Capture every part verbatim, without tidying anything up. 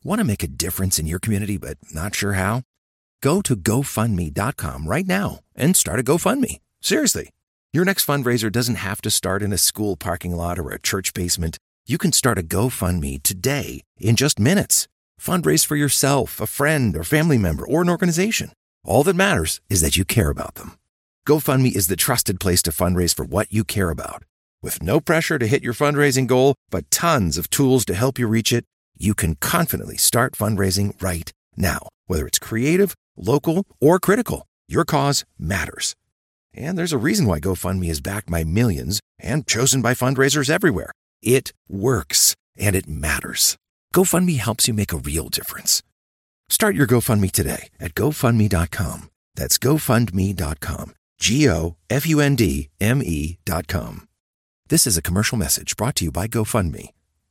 Want to make a difference in your community but not sure how? Go to go fund me dot com right now and start a GoFundMe. Seriously. Your next fundraiser doesn't have to start in a school parking lot or a church basement. You can start a GoFundMe today in just minutes. Fundraise for yourself, a friend, or family member, or an organization. All that matters is that you care about them. GoFundMe is the trusted place to fundraise for what you care about. With no pressure to hit your fundraising goal, but tons of tools to help you reach it, you can confidently start fundraising right now. Whether it's creative, local, or critical, your cause matters. And there's a reason why GoFundMe is backed by millions and chosen by fundraisers everywhere. It works, and it matters. GoFundMe helps you make a real difference. Start your GoFundMe today at go fund me dot com. That's go fund me dot com. G O F U N D M E dot com. This is a commercial message brought to you by GoFundMe.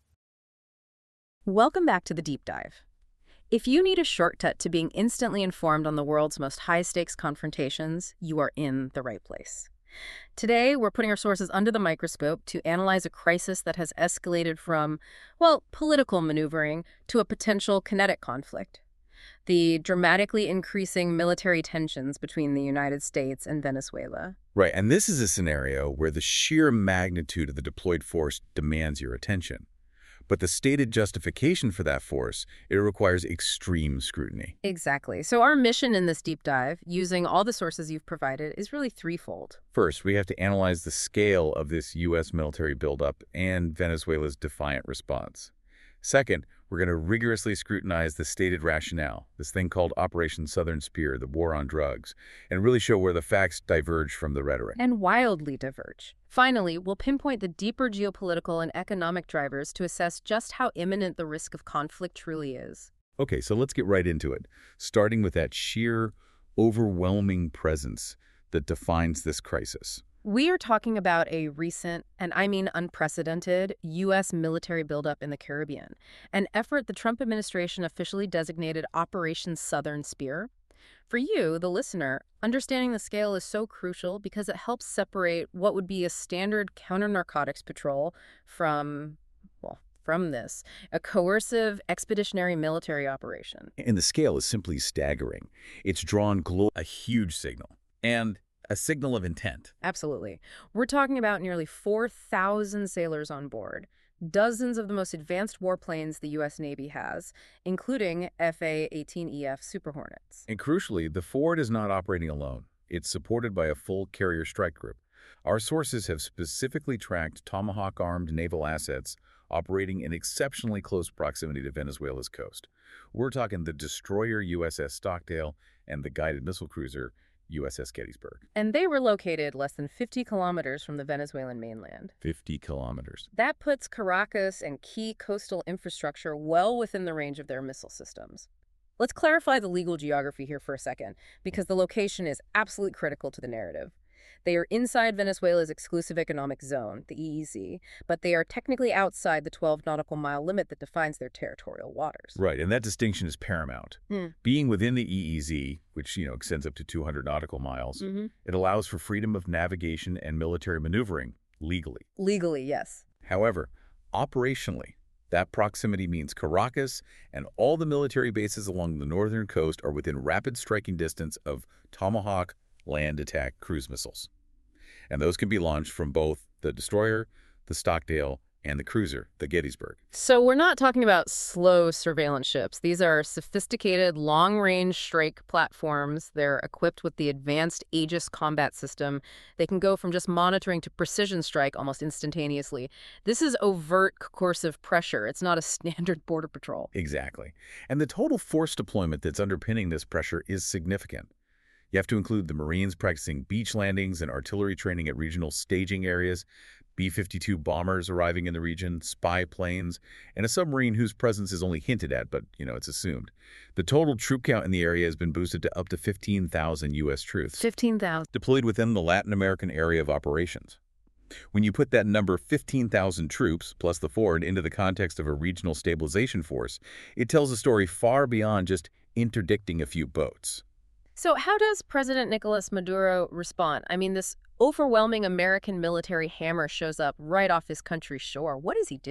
Welcome back to The Deep Dive. If you need a shortcut to being instantly informed on the world's most high-stakes confrontations, you are in the right place. Today, we're putting our sources under the microscope to analyze a crisis that has escalated from, well, political maneuvering to a potential kinetic conflict. The dramatically increasing military tensions between the United States and Venezuela. Right, and this is a scenario where the sheer magnitude of the deployed force demands your attention. But the stated justification for that force, it requires extreme scrutiny. Exactly. So our mission in this deep dive, using all the sources you've provided, is really threefold. First, we have to analyze the scale of this U S military buildup and Venezuela's defiant response. Second, we're going to rigorously scrutinize the stated rationale, this thing called Operation Southern Spear, the war on drugs, and really show where the facts diverge from the rhetoric. And wildly diverge. Finally, we'll pinpoint the deeper geopolitical and economic drivers to assess just how imminent the risk of conflict truly is. Okay, so let's get right into it, starting with that sheer, overwhelming presence that defines this crisis. We are talking about a recent, and I mean unprecedented, U S military buildup in the Caribbean, an effort the Trump administration officially designated Operation Southern Spear. For you, the listener, understanding the scale is so crucial because it helps separate what would be a standard counter-narcotics patrol from, well, from this, a coercive expeditionary military operation. And the scale is simply staggering. It's drawn globally a huge signal. And a signal of intent. Absolutely. We're talking about nearly four thousand sailors on board, dozens of the most advanced warplanes the U S Navy has, including F A eighteen E F Super Hornets. And crucially, the Ford is not operating alone. It's supported by a full carrier strike group. Our sources have specifically tracked Tomahawk-armed naval assets operating in exceptionally close proximity to Venezuela's coast. We're talking the destroyer U S S Stockdale and the guided missile cruiser U S S Gettysburg. And they were located less than fifty kilometers from the Venezuelan mainland. fifty kilometers. That puts Caracas and key coastal infrastructure well within the range of their missile systems. Let's clarify the legal geography here for a second, because the location is absolutely critical to the narrative. They are inside Venezuela's exclusive economic zone, the E E Z, but they are technically outside the twelve nautical mile limit that defines their territorial waters. Right, and that distinction is paramount. Hmm. Being within the E E Z, which, you know, extends up to two hundred nautical miles, Mm-hmm. it allows for freedom of navigation and military maneuvering legally. Legally, yes. However, operationally, that proximity means Caracas and all the military bases along the northern coast are within rapid striking distance of Tomahawk land attack cruise missiles. And those can be launched from both the destroyer, the Stockdale, and the cruiser, the Gettysburg. So we're not talking about slow surveillance ships. These are sophisticated, long-range strike platforms. They're equipped with the advanced Aegis combat system. They can go from just monitoring to precision strike almost instantaneously. This is overt coercive pressure. It's not a standard border patrol. Exactly. And the total force deployment that's underpinning this pressure is significant. You have to include the Marines practicing beach landings and artillery training at regional staging areas, B fifty-two bombers arriving in the region, spy planes, and a submarine whose presence is only hinted at, but, you know, it's assumed. The total troop count in the area has been boosted to up to fifteen thousand U S troops. fifteen thousand. Deployed within the Latin American area of operations. When you put that number fifteen thousand troops, plus the Ford, into the context of a regional stabilization force, it tells a story far beyond just interdicting a few boats. So how does President Nicolas Maduro respond? I mean, this overwhelming American military hammer shows up right off his country's shore. What does he do?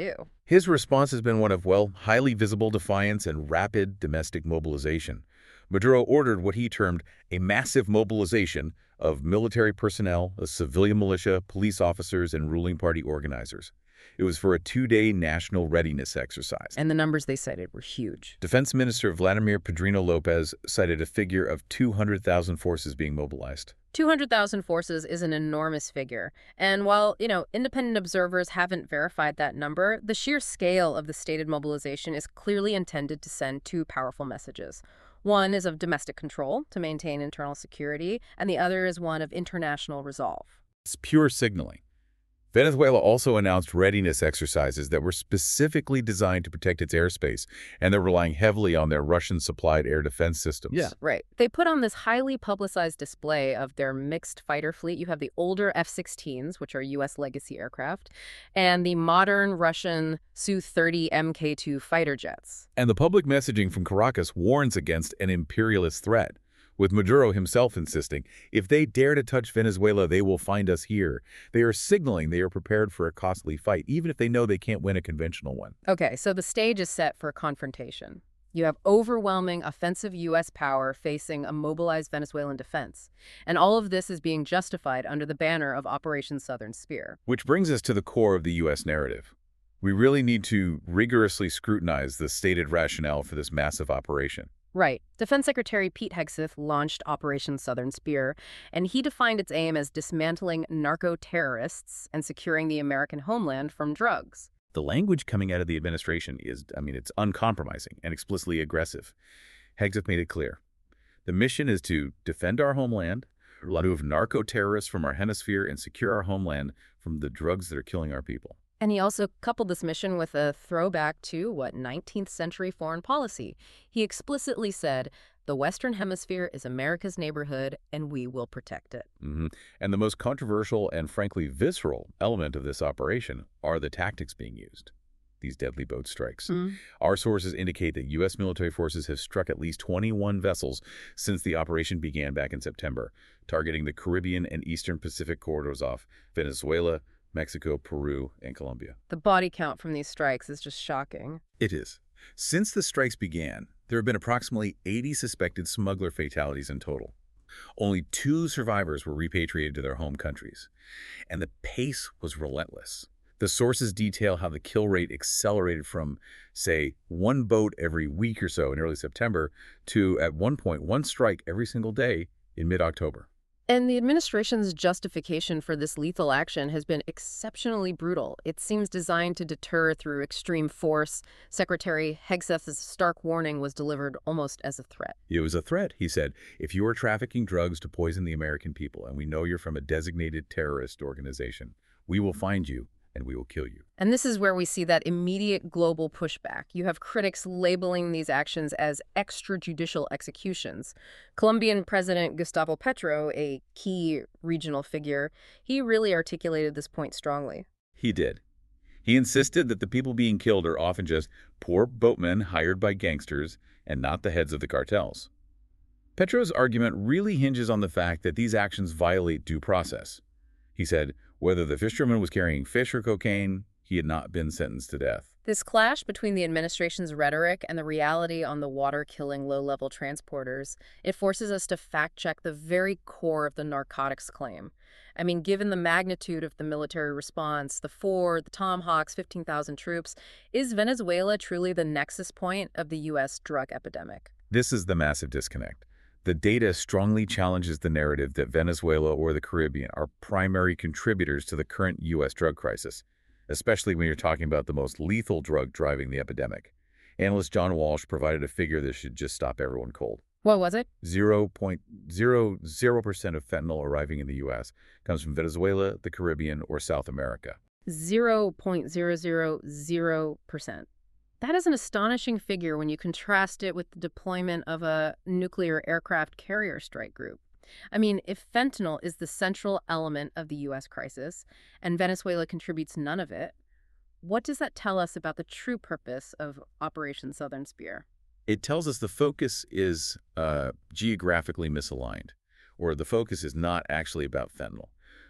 His response has been one of, well, highly visible defiance and rapid domestic mobilization. Maduro ordered what he termed a massive mobilization of military personnel, a civilian militia, police officers, and ruling party organizers. It was for a two-day national readiness exercise. And the numbers they cited were huge. Defense Minister Vladimir Padrino Lopez cited a figure of two hundred thousand forces being mobilized. two hundred thousand forces is an enormous figure. And while, you know, independent observers haven't verified that number, the sheer scale of the stated mobilization is clearly intended to send two powerful messages. One is of domestic control to maintain internal security, and the other is one of international resolve. It's pure signaling. Venezuela also announced readiness exercises that were specifically designed to protect its airspace, and they're relying heavily on their Russian-supplied air defense systems. Yeah, right. They put on this highly publicized display of their mixed fighter fleet. You have the older F sixteens, which are U S legacy aircraft, and the modern Russian S U thirty M K two fighter jets. And the public messaging from Caracas warns against an imperialist threat, with Maduro himself insisting, if they dare to touch Venezuela, they will find us here. They are signaling they are prepared for a costly fight, even if they know they can't win a conventional one. Okay, so the stage is set for confrontation. You have overwhelming offensive U S power facing a mobilized Venezuelan defense. And all of this is being justified under the banner of Operation Southern Spear. Which brings us to the core of the U S narrative. We really need to rigorously scrutinize the stated rationale for this massive operation. Right. Defense Secretary Pete Hegseth launched Operation Southern Spear, and he defined its aim as dismantling narco-terrorists and securing the American homeland from drugs. The language coming out of the administration is, I mean, it's uncompromising and explicitly aggressive. Hegseth made it clear. The mission is to defend our homeland, remove narco-terrorists from our hemisphere, and secure our homeland from the drugs that are killing our people. And he also coupled this mission with a throwback to, what, nineteenth century foreign policy. He explicitly said, the Western Hemisphere is America's neighborhood, and we will protect it. Mm-hmm. And the most controversial and frankly visceral element of this operation are the tactics being used, these deadly boat strikes. Mm-hmm. Our sources indicate that U S military forces have struck at least twenty-one vessels since the operation began back in September, targeting the Caribbean and Eastern Pacific corridors off Venezuela, Mexico, Peru, and Colombia. The body count from these strikes is just shocking. It is. Since the strikes began, there have been approximately eighty suspected smuggler fatalities in total. Only two survivors were repatriated to their home countries. And the pace was relentless. The sources detail how the kill rate accelerated from, say, one boat every week or so in early September to, at one point, one strike every single day in mid-October. And the administration's justification for this lethal action has been exceptionally brutal. It seems designed to deter through extreme force. Secretary Hegseth's stark warning was delivered almost as a threat. It was a threat, he said. If you are trafficking drugs to poison the American people, and we know you're from a designated terrorist organization, we will find you and we will kill you. And this is where we see that immediate global pushback. You have critics labeling these actions as extrajudicial executions. Colombian President Gustavo Petro, a key regional figure, he really articulated this point strongly. He did. He insisted that the people being killed are often just poor boatmen hired by gangsters and not the heads of the cartels. Petro's argument really hinges on the fact that these actions violate due process. He said, whether the fisherman was carrying fish or cocaine, he had not been sentenced to death. This clash between the administration's rhetoric and the reality on the water-killing low-level transporters, it forces us to fact-check the very core of the narcotics claim. I mean, given the magnitude of the military response, the Ford, the Tomahawks, fifteen thousand troops, is Venezuela truly the nexus point of the U S drug epidemic? This is the massive disconnect. The data strongly challenges the narrative that Venezuela or the Caribbean are primary contributors to the current U S drug crisis, especially when you're talking about the most lethal drug driving the epidemic. Analyst John Walsh provided a figure that should just stop everyone cold. What was it? zero point zero zero percent of fentanyl arriving in the U S comes from Venezuela, the Caribbean, or South America. zero point zero zero zero percent. That is an astonishing figure when you contrast it with the deployment of a nuclear aircraft carrier strike group. I mean, if fentanyl is the central element of the U S crisis and Venezuela contributes none of it, what does that tell us about the true purpose of Operation Southern Spear? It tells us the focus is uh, geographically misaligned, or the focus is not actually about fentanyl.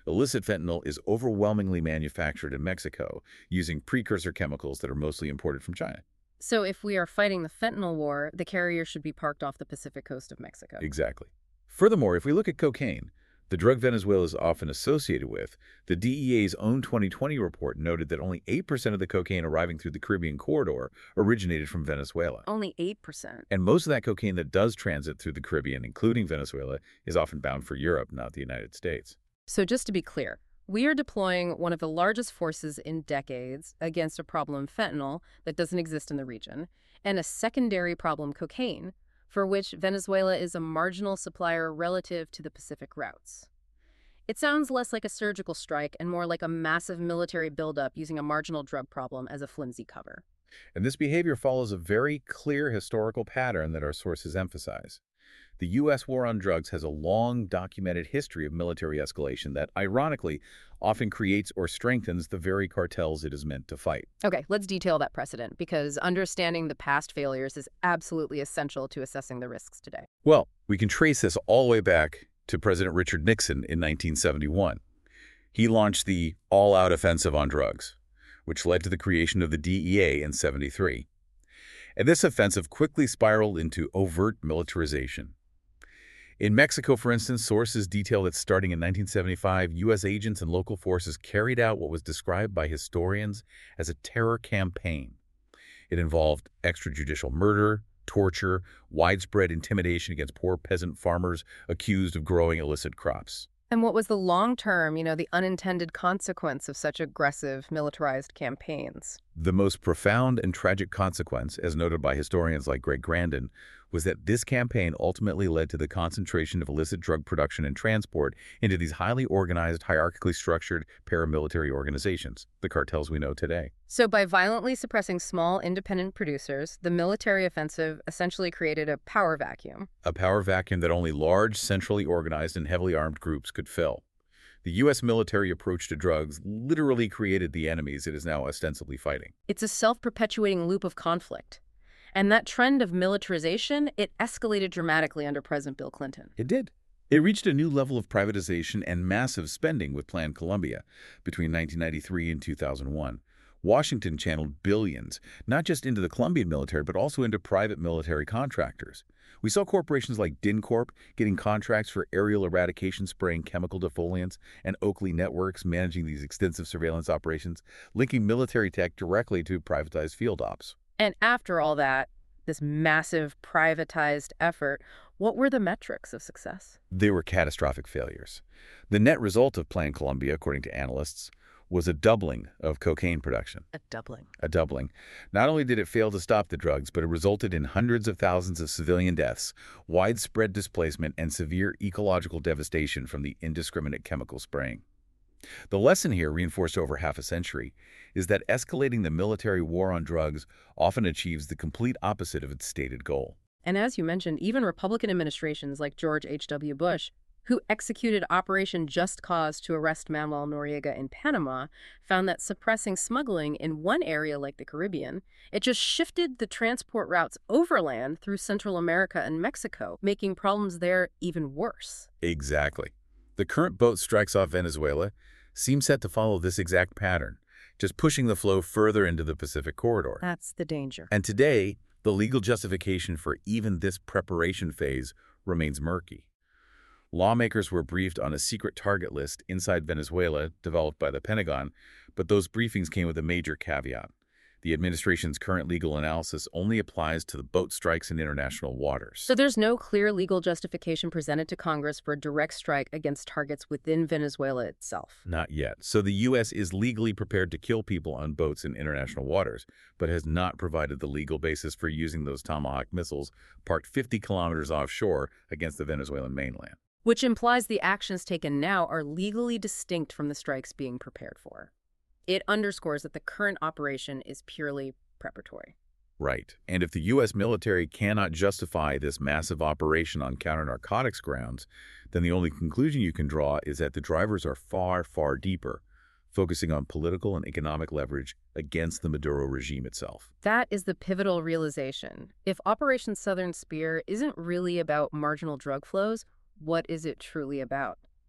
Illicit fentanyl is overwhelmingly manufactured in Mexico using precursor chemicals that are mostly imported from China. So if we are fighting the fentanyl war, the carrier should be parked off the Pacific coast of Mexico. Exactly. Furthermore, if we look at cocaine, the drug Venezuela is often associated with, the D E A's own twenty twenty report noted that only eight percent of the cocaine arriving through the Caribbean corridor originated from Venezuela. Only eight percent. And most of that cocaine that does transit through the Caribbean, including Venezuela, is often bound for Europe, not the United States. So just to be clear, we are deploying one of the largest forces in decades against a problem, fentanyl, that doesn't exist in the region, and a secondary problem, cocaine, for which Venezuela is a marginal supplier relative to the Pacific routes. It sounds less like a surgical strike and more like a massive military buildup using a marginal drug problem as a flimsy cover. And this behavior follows a very clear historical pattern that our sources emphasize. The U S war on drugs has a long documented history of military escalation that, ironically, often creates or strengthens the very cartels it is meant to fight. Okay, let's detail that precedent, because understanding the past failures is absolutely essential to assessing the risks today. Well, we can trace this all the way back to President Richard Nixon in nineteen seventy-one. He launched the all-out offensive on drugs, which led to the creation of the D E A in seventy-three. And this offensive quickly spiraled into overt militarization. In Mexico, for instance, sources detail that starting in nineteen seventy-five, U S agents and local forces carried out what was described by historians as a terror campaign. It involved extrajudicial murder, torture, widespread intimidation against poor peasant farmers accused of growing illicit crops. And what was the long-term, you know, the unintended consequence of such aggressive militarized campaigns? The most profound and tragic consequence, as noted by historians like Greg Grandin, was that this campaign ultimately led to the concentration of illicit drug production and transport into these highly organized, hierarchically structured paramilitary organizations, the cartels we know today. So by violently suppressing small, independent producers, the military offensive essentially created a power vacuum. A power vacuum that only large, centrally organized and heavily armed groups could fill. The U S military approach to drugs literally created the enemies it is now ostensibly fighting. It's a self-perpetuating loop of conflict. And that trend of militarization, it escalated dramatically under President Bill Clinton. It did. It reached a new level of privatization and massive spending with Plan Colombia between nineteen ninety-three and two thousand one. Washington channeled billions, not just into the Colombian military, but also into private military contractors. We saw corporations like DynCorp getting contracts for aerial eradication spraying chemical defoliants, and Oakley Networks managing these extensive surveillance operations, linking military tech directly to privatized field ops. And after all that, this massive privatized effort, what were the metrics of success? They were catastrophic failures. The net result of Plan Colombia, according to analysts, was a doubling of cocaine production. A doubling. A doubling. Not only did it fail to stop the drugs, but it resulted in hundreds of thousands of civilian deaths, widespread displacement, and severe ecological devastation from the indiscriminate chemical spraying. The lesson here, reinforced over half a century, is that escalating the military war on drugs often achieves the complete opposite of its stated goal. And as you mentioned, even Republican administrations like George H W Bush, who executed Operation Just Cause to arrest Manuel Noriega in Panama, found that suppressing smuggling in one area like the Caribbean, it just shifted the transport routes overland through Central America and Mexico, making problems there even worse. Exactly. The current boat strikes off Venezuela seem set to follow this exact pattern, just pushing the flow further into the Pacific corridor. That's the danger. And today, the legal justification for even this preparation phase remains murky. Lawmakers were briefed on a secret target list inside Venezuela developed by the Pentagon, but those briefings came with a major caveat. The administration's current legal analysis only applies to the boat strikes in international waters. So there's no clear legal justification presented to Congress for a direct strike against targets within Venezuela itself. Not yet. So the U S is legally prepared to kill people on boats in international waters, but has not provided the legal basis for using those Tomahawk missiles parked fifty kilometers offshore against the Venezuelan mainland. Which implies the actions taken now are legally distinct from the strikes being prepared for. It underscores that the current operation is purely preparatory. Right. And if the U S military cannot justify this massive operation on counter-narcotics grounds, then the only conclusion you can draw is that the drivers are far, far deeper, focusing on political and economic leverage against the Maduro regime itself. That is the pivotal realization. If Operation Southern Spear isn't really about marginal drug flows, what is it truly about?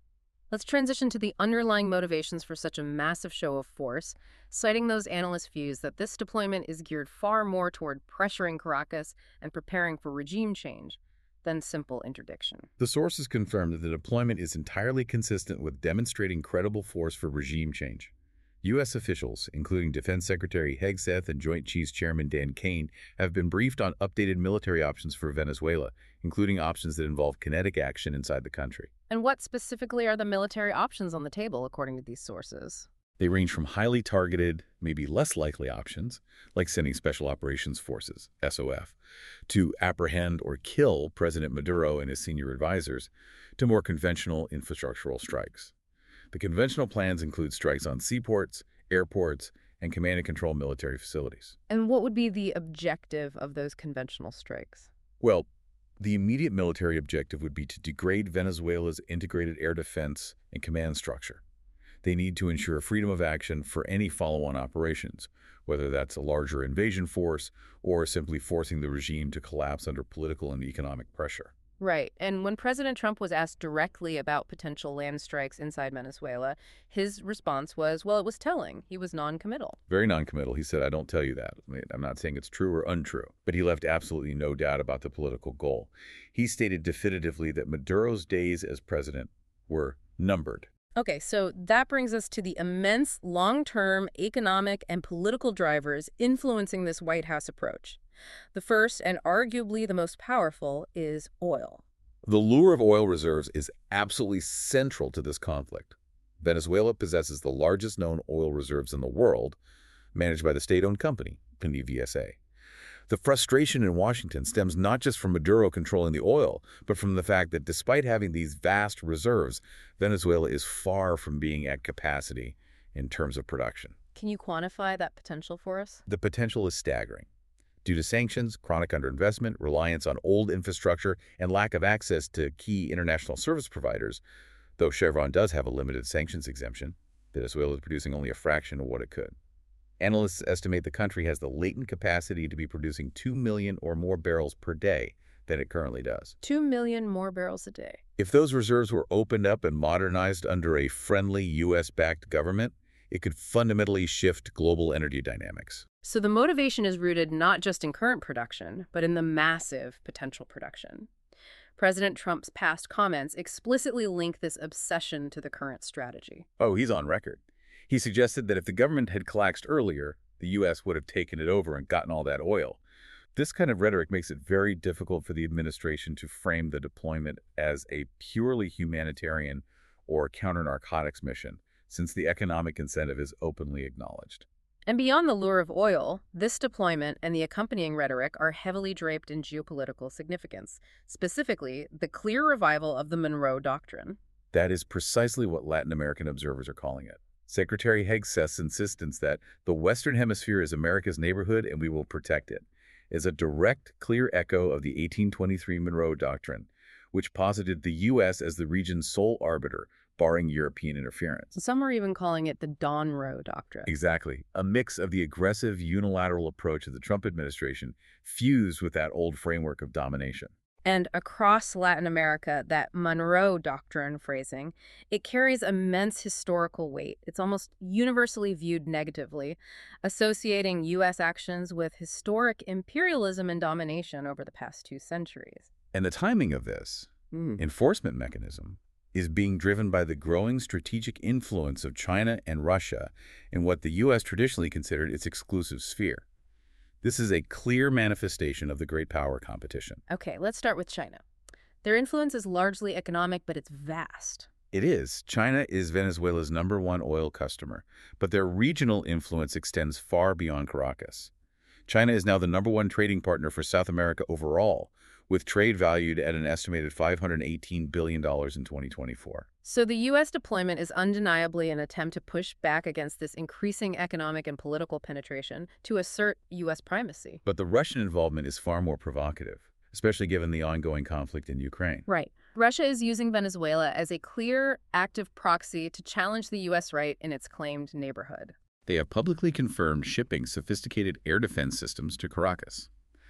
Let's transition to the underlying motivations for such a massive show of force, citing those analyst views that this deployment is geared far more toward pressuring Caracas and preparing for regime change than simple interdiction. The sources confirm that the deployment is entirely consistent with demonstrating credible force for regime change. U S officials, including Defense Secretary Hegseth and Joint Chiefs Chairman Dan Kane, have been briefed on updated military options for Venezuela, including options that involve kinetic action inside the country. And what specifically are the military options on the table, according to these sources? They range from highly targeted, maybe less likely options, like sending Special Operations Forces, S O F, to apprehend or kill President Maduro and his senior advisors, to more conventional infrastructural strikes. The conventional plans include strikes on seaports, airports, and command and control military facilities. And what would be the objective of those conventional strikes? Well, the immediate military objective would be to degrade Venezuela's integrated air defense and command structure. They need to ensure freedom of action for any follow-on operations, whether that's a larger invasion force or simply forcing the regime to collapse under political and economic pressure. Right. And when President Trump was asked directly about potential land strikes inside Venezuela, his response was, well, it was telling. He was non-committal. Very non-committal. He said, I don't tell you that. I mean, I'm not saying it's true or untrue, but he left absolutely no doubt about the political goal. He stated definitively that Maduro's days as president were numbered. Okay, so that brings us to the immense long-term economic and political drivers influencing this White House approach. The first, and arguably the most powerful, is oil. The lure of oil reserves is absolutely central to this conflict. Venezuela possesses the largest known oil reserves in the world, managed by the state-owned company, P N V S A. The frustration in Washington stems not just from Maduro controlling the oil, but from the fact that despite having these vast reserves, Venezuela is far from being at capacity in terms of production. Can you quantify that potential for us? The potential is staggering. Due to sanctions, chronic underinvestment, reliance on old infrastructure, and lack of access to key international service providers, though Chevron does have a limited sanctions exemption, Venezuela is producing only a fraction of what it could. Analysts estimate the country has the latent capacity to be producing two million or more barrels per day than it currently does. Two million more barrels a day. If those reserves were opened up and modernized under a friendly U S-backed government, it could fundamentally shift global energy dynamics. So the motivation is rooted not just in current production, but in the massive potential production. President Trump's past comments explicitly link this obsession to the current strategy. Oh, he's on record. He suggested that if the government had collapsed earlier, the U S would have taken it over and gotten all that oil. This kind of rhetoric makes it very difficult for the administration to frame the deployment as a purely humanitarian or counter-narcotics mission, since the economic incentive is openly acknowledged. And beyond the lure of oil, this deployment and the accompanying rhetoric are heavily draped in geopolitical significance, specifically the clear revival of the Monroe Doctrine. That is precisely what Latin American observers are calling it. Secretary Hegseth's insistence that the Western Hemisphere is America's neighborhood and we will protect it is a direct, clear echo of the eighteen twenty-three Monroe Doctrine, which posited the U S as the region's sole arbiter, barring European interference. Some are even calling it the Donroe Doctrine. Exactly. A mix of the aggressive unilateral approach of the Trump administration fused with that old framework of domination. And across Latin America, that Monroe Doctrine phrasing, it carries immense historical weight. It's almost universally viewed negatively, associating U S actions with historic imperialism and domination over the past two centuries. And the timing of this mm. enforcement mechanism is being driven by the growing strategic influence of China and Russia in what the U S traditionally considered its exclusive sphere. This is a clear manifestation of the great power competition. Okay, let's start with China. Their influence is largely economic, but it's vast. It is. China is Venezuela's number one oil customer, but their regional influence extends far beyond Caracas. China is now the number one trading partner for South America overall, with trade valued at an estimated five hundred eighteen billion dollars in twenty twenty-four. So the U S deployment is undeniably an attempt to push back against this increasing economic and political penetration to assert U S primacy. But the Russian involvement is far more provocative, especially given the ongoing conflict in Ukraine. Right. Russia is using Venezuela as a clear, active proxy to challenge the U S right in its claimed neighborhood. They have publicly confirmed shipping sophisticated air defense systems to Caracas.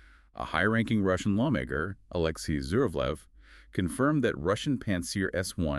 A high-ranking Russian lawmaker, Alexei Zhuravlev, confirmed that Russian Pantsir S one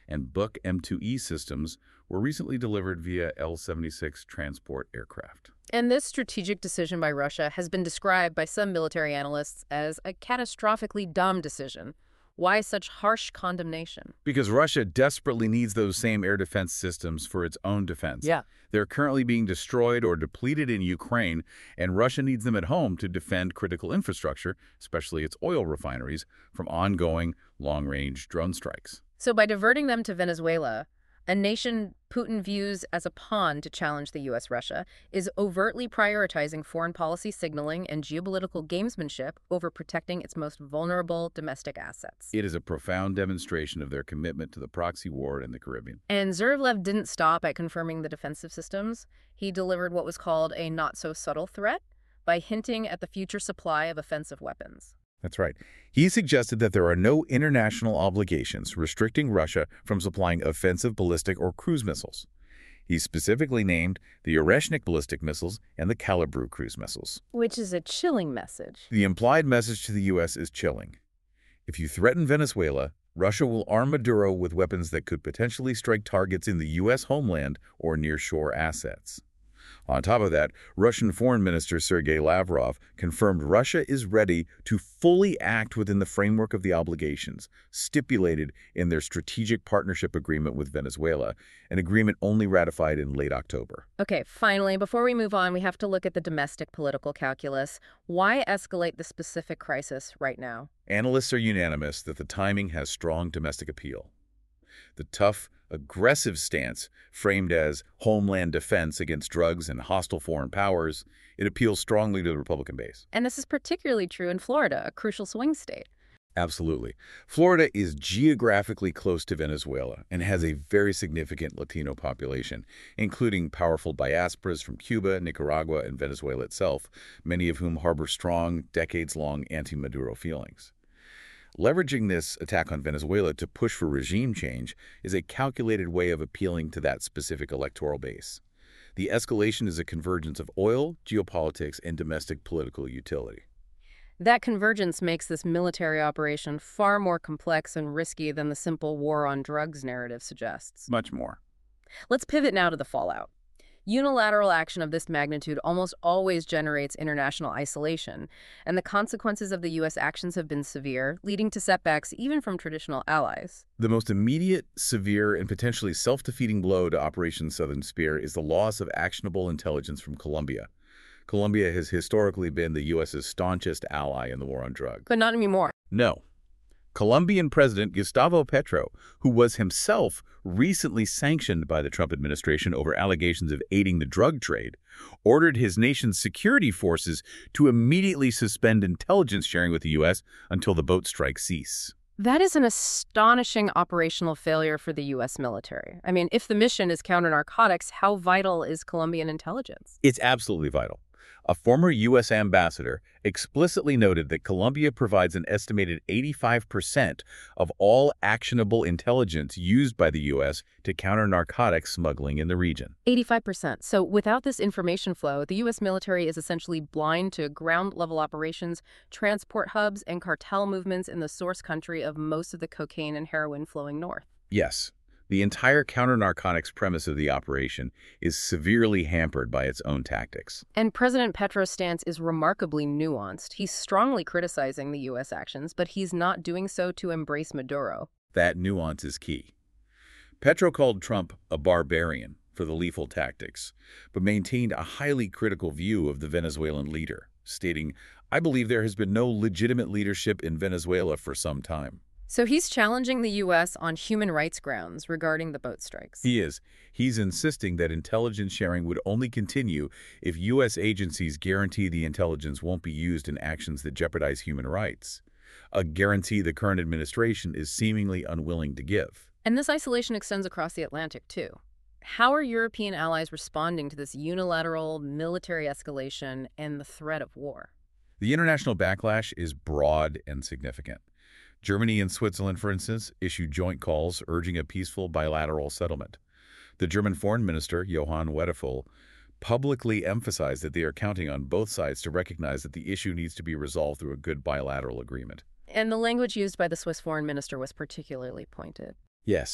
and Buk M two E systems were recently delivered via L seventy-six transport aircraft. And this strategic decision by Russia has been described by some military analysts as a catastrophically dumb decision. Why such harsh condemnation? Because Russia desperately needs those same air defense systems for its own defense. Yeah. They're currently being destroyed or depleted in Ukraine, and Russia needs them at home to defend critical infrastructure, especially its oil refineries, from ongoing long-range drone strikes. So by diverting them to Venezuela, a nation Putin views as a pawn to challenge the U S Russia is overtly prioritizing foreign policy signaling and geopolitical gamesmanship over protecting its most vulnerable domestic assets. It is a profound demonstration of their commitment to the proxy war in the Caribbean. And Zurevlev didn't stop at confirming the defensive systems. He delivered what was called a not-so-subtle threat by hinting at the future supply of offensive weapons. That's right. He suggested that there are no international obligations restricting Russia from supplying offensive ballistic or cruise missiles. He specifically named the Oreshnik ballistic missiles and the Kalibru cruise missiles. Which is a chilling message. The implied message to the U S is chilling. If you threaten Venezuela, Russia will arm Maduro with weapons that could potentially strike targets in the U S homeland or near-shore assets. On top of that, Russian Foreign Minister Sergei Lavrov confirmed Russia is ready to fully act within the framework of the obligations stipulated in their Strategic Partnership Agreement with Venezuela, an agreement only ratified in late October. Okay, finally, before we move on, we have to look at the domestic political calculus. Why escalate the specific crisis right now? Analysts are unanimous that the timing has strong domestic appeal. The tough, aggressive stance, framed as homeland defense against drugs and hostile foreign powers, it appeals strongly to the Republican base. And this is particularly true in Florida, a crucial swing state. Absolutely. Florida is geographically close to Venezuela and has a very significant Latino population, including powerful diasporas from Cuba, Nicaragua, and Venezuela itself, many of whom harbor strong, decades-long anti-Maduro feelings. Leveraging this attack on Venezuela to push for regime change is a calculated way of appealing to that specific electoral base. The escalation is a convergence of oil, geopolitics, and domestic political utility. That convergence makes this military operation far more complex and risky than the simple war on drugs narrative suggests. Much more. Let's pivot now to the fallout. Unilateral action of this magnitude almost always generates international isolation, and the consequences of the U S actions have been severe, leading to setbacks even from traditional allies. The most immediate, severe, and potentially self-defeating blow to Operation Southern Spear is the loss of actionable intelligence from Colombia. Colombia has historically been the U S's staunchest ally in the war on drugs. But not anymore. No. Colombian President Gustavo Petro, who was himself recently sanctioned by the Trump administration over allegations of aiding the drug trade, ordered his nation's security forces to immediately suspend intelligence sharing with the U S until the boat strikes cease. That is an astonishing operational failure for the U S military. I mean, if the mission is counter-narcotics, how vital is Colombian intelligence? It's absolutely vital. A former U S ambassador explicitly noted that Colombia provides an estimated eighty-five percent of all actionable intelligence used by the U S to counter narcotics smuggling in the region. eighty-five percent. So without this information flow, the U S military is essentially blind to ground-level operations, transport hubs, and cartel movements in the source country of most of the cocaine and heroin flowing north. Yes. The entire counter-narcotics premise of the operation is severely hampered by its own tactics. And President Petro's stance is remarkably nuanced. He's strongly criticizing the U S actions, but he's not doing so to embrace Maduro. That nuance is key. Petro called Trump a barbarian for the lethal tactics, but maintained a highly critical view of the Venezuelan leader, stating, "I believe there has been no legitimate leadership in Venezuela for some time." So he's challenging the U S on human rights grounds regarding the boat strikes. He is. He's insisting that intelligence sharing would only continue if U S agencies guarantee the intelligence won't be used in actions that jeopardize human rights, a guarantee the current administration is seemingly unwilling to give. And this isolation extends across the Atlantic, too. How are European allies responding to this unilateral military escalation and the threat of war? The international backlash is broad and significant. Germany and Switzerland, for instance, issued joint calls urging a peaceful bilateral settlement. The German Foreign Minister, Johann Wedeful, publicly emphasized that they are counting on both sides to recognize that the issue needs to be resolved through a good bilateral agreement. And the language used by the Swiss Foreign Minister was particularly pointed. Yes.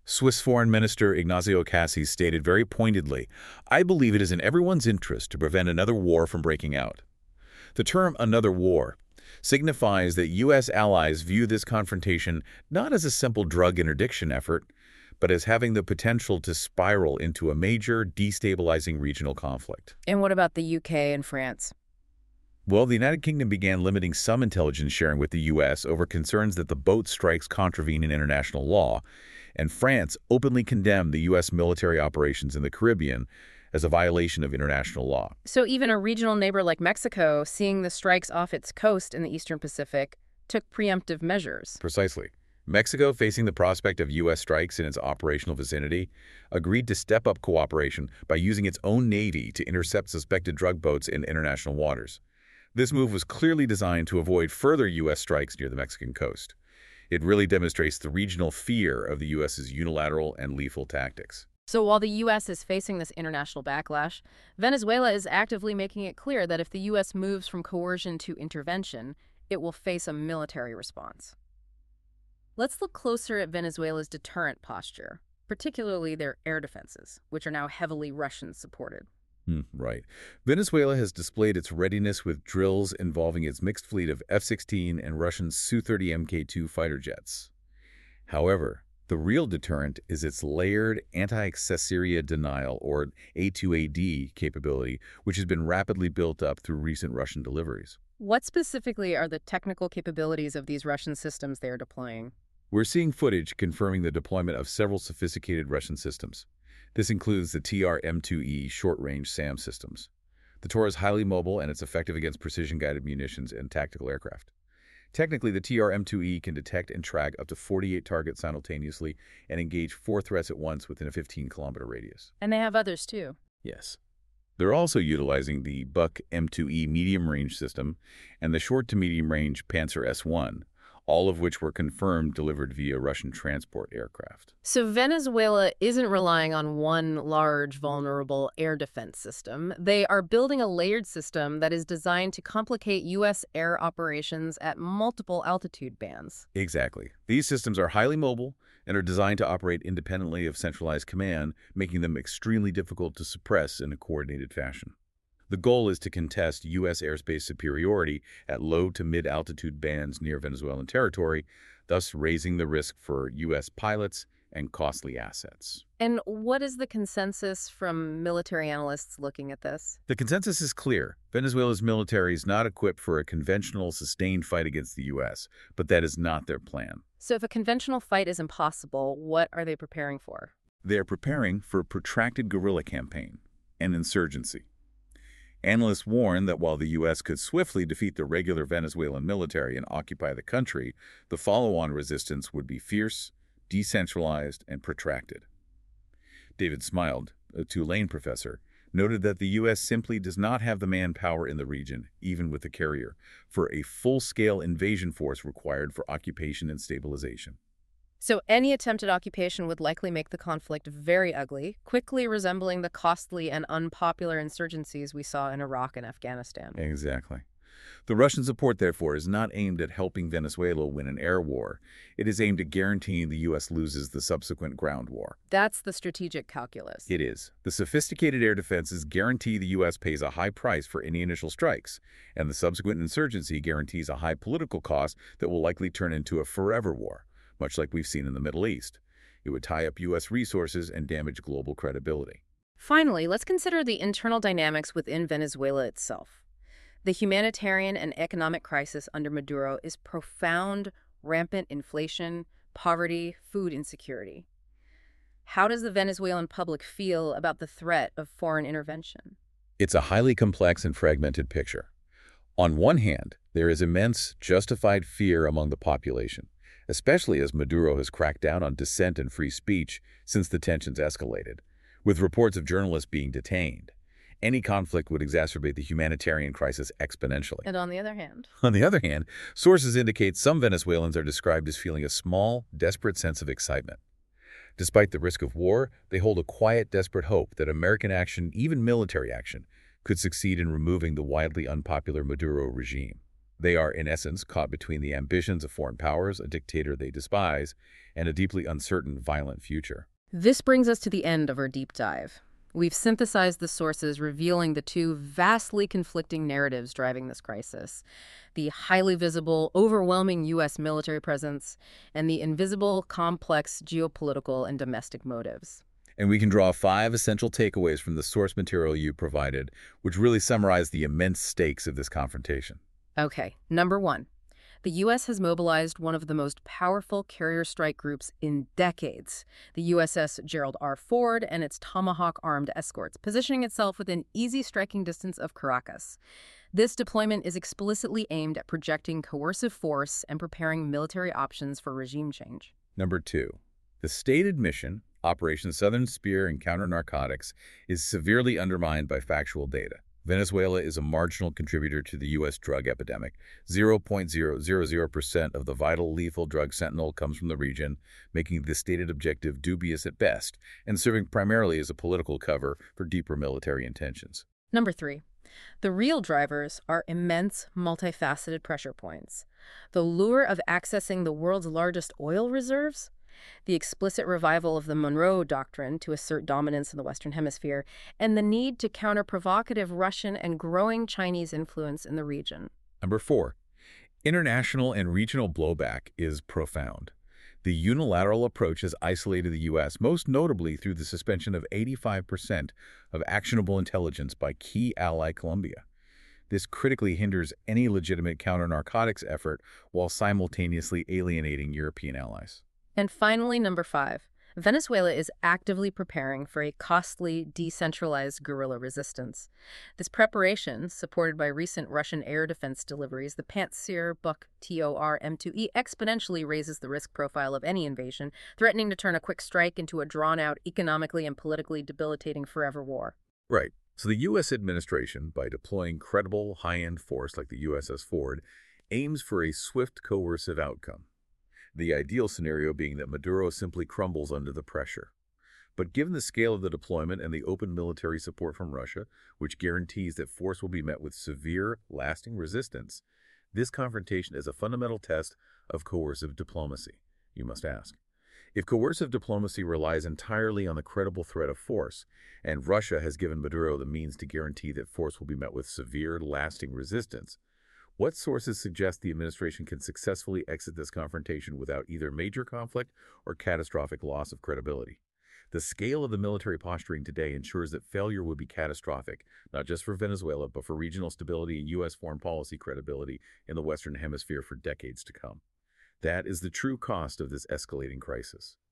Swiss Foreign Minister Ignazio Cassis stated very pointedly, "I believe it is in everyone's interest to prevent another war from breaking out." The term "another war" signifies that U S allies view this confrontation not as a simple drug interdiction effort, but as having the potential to spiral into a major, destabilizing regional conflict. And what about the U K and France? Well, the United Kingdom began limiting some intelligence sharing with the U S over concerns that the boat strikes contravene in international law, and France openly condemned the U S military operations in the Caribbean as a violation of international law. So even a regional neighbor like Mexico, seeing the strikes off its coast in the Eastern Pacific, took preemptive measures. Precisely. Mexico, facing the prospect of U S strikes in its operational vicinity, agreed to step up cooperation by using its own navy to intercept suspected drug boats in international waters. This move was clearly designed to avoid further U S strikes near the Mexican coast. It really demonstrates the regional fear of the U S's unilateral and lethal tactics. So while the U S is facing this international backlash, Venezuela is actively making it clear that if the U S moves from coercion to intervention, it will face a military response. Let's look closer at Venezuela's deterrent posture, particularly their air defenses, which are now heavily Russian-supported. Hmm, right. Venezuela has displayed its readiness with drills involving its mixed fleet of F sixteen and Russian S U thirty M K two fighter jets. However, the real deterrent is its layered anti-accessoria denial, or A two A D, capability, which has been rapidly built up through recent Russian deliveries. What specifically are the technical capabilities of these Russian systems they are deploying? We're seeing footage confirming the deployment of several sophisticated Russian systems. This includes the T R M two E short-range SAM systems. The T O R is highly mobile and it's effective against precision-guided munitions and tactical aircraft. Technically, the T R M two E can detect and track up to forty-eight targets simultaneously and engage four threats at once within a fifteen kilometer radius. And they have others, too. Yes. They're also utilizing the Buk M two E medium-range system and the short-to-medium-range Panzer S one, all of which were confirmed delivered via Russian transport aircraft. So Venezuela isn't relying on one large, vulnerable air defense system. They are building a layered system that is designed to complicate U S air operations at multiple altitude bands. Exactly. These systems are highly mobile and are designed to operate independently of centralized command, making them extremely difficult to suppress in a coordinated fashion. The goal is to contest U S airspace superiority at low to mid-altitude bands near Venezuelan territory, thus raising the risk for U S pilots and costly assets. And what is the consensus from military analysts looking at this? The consensus is clear. Venezuela's military is not equipped for a conventional, sustained fight against the U S, but that is not their plan. So if a conventional fight is impossible, what are they preparing for? They are preparing for a protracted guerrilla campaign and insurgency. Analysts warn that while the U S could swiftly defeat the regular Venezuelan military and occupy the country, the follow-on resistance would be fierce, decentralized, and protracted. David Smiled, a Tulane professor, noted that the U S simply does not have the manpower in the region, even with the carrier, for a full-scale invasion force required for occupation and stabilization. So any attempted occupation would likely make the conflict very ugly, quickly resembling the costly and unpopular insurgencies we saw in Iraq and Afghanistan. Exactly. The Russian support, therefore, is not aimed at helping Venezuela win an air war. It is aimed at guaranteeing the U S loses the subsequent ground war. That's the strategic calculus. It is. The sophisticated air defenses guarantee the U S pays a high price for any initial strikes, and the subsequent insurgency guarantees a high political cost that will likely turn into a forever war, much like we've seen in the Middle East. It would tie up U S resources and damage global credibility. Finally, let's consider the internal dynamics within Venezuela itself. The humanitarian and economic crisis under Maduro is profound, rampant inflation, poverty, food insecurity. How does the Venezuelan public feel about the threat of foreign intervention? It's a highly complex and fragmented picture. On one hand, there is immense, justified fear among the population, especially as Maduro has cracked down on dissent and free speech since the tensions escalated, with reports of journalists being detained. Any conflict would exacerbate the humanitarian crisis exponentially. And on the other hand? On the other hand, sources indicate some Venezuelans are described as feeling a small, desperate sense of excitement. Despite the risk of war, they hold a quiet, desperate hope that American action, even military action, could succeed in removing the widely unpopular Maduro regime. They are, in essence, caught between the ambitions of foreign powers, a dictator they despise, and a deeply uncertain, violent future. This brings us to the end of our deep dive. We've synthesized the sources revealing the two vastly conflicting narratives driving this crisis: the highly visible, overwhelming U S military presence, and the invisible, complex geopolitical and domestic motives. And we can draw five essential takeaways from the source material you provided, which really summarize the immense stakes of this confrontation. Okay, number one. The U S has mobilized one of the most powerful carrier strike groups in decades, the U S S Gerald R. Ford and its Tomahawk armed escorts, positioning itself within easy striking distance of Caracas. This deployment is explicitly aimed at projecting coercive force and preparing military options for regime change. Number two, the stated mission, Operation Southern Spear and Counter-Narcotics, is severely undermined by factual data. Venezuela is a marginal contributor to the U S drug epidemic. zero point zero zero zero percent of the vital lethal drug fentanyl comes from the region, making the stated objective dubious at best and serving primarily as a political cover for deeper military intentions. Number three. The real drivers are immense, multifaceted pressure points. The lure of accessing the world's largest oil reserves, the explicit revival of the Monroe Doctrine to assert dominance in the Western Hemisphere, and the need to counter provocative Russian and growing Chinese influence in the region. Number four, international and regional blowback is profound. The unilateral approach has isolated the U S, most notably through the suspension of eighty-five percent of actionable intelligence by key ally Colombia. This critically hinders any legitimate counter-narcotics effort while simultaneously alienating European allies. And finally, number five, Venezuela is actively preparing for a costly, decentralized guerrilla resistance. This preparation, supported by recent Russian air defense deliveries, the Pantsir Buk Tor M two E, exponentially raises the risk profile of any invasion, threatening to turn a quick strike into a drawn-out, economically and politically debilitating forever war. Right. So the U S administration, by deploying credible, high-end force like the U S S Ford, aims for a swift, coercive outcome. The ideal scenario being that Maduro simply crumbles under the pressure. But given the scale of the deployment and the open military support from Russia, which guarantees that force will be met with severe, lasting resistance, this confrontation is a fundamental test of coercive diplomacy. You must ask, if coercive diplomacy relies entirely on the credible threat of force, and Russia has given Maduro the means to guarantee that force will be met with severe, lasting resistance, what sources suggest the administration can successfully exit this confrontation without either major conflict or catastrophic loss of credibility? The scale of the military posturing today ensures that failure would be catastrophic, not just for Venezuela, but for regional stability and U S foreign policy credibility in the Western Hemisphere for decades to come. That is the true cost of this escalating crisis.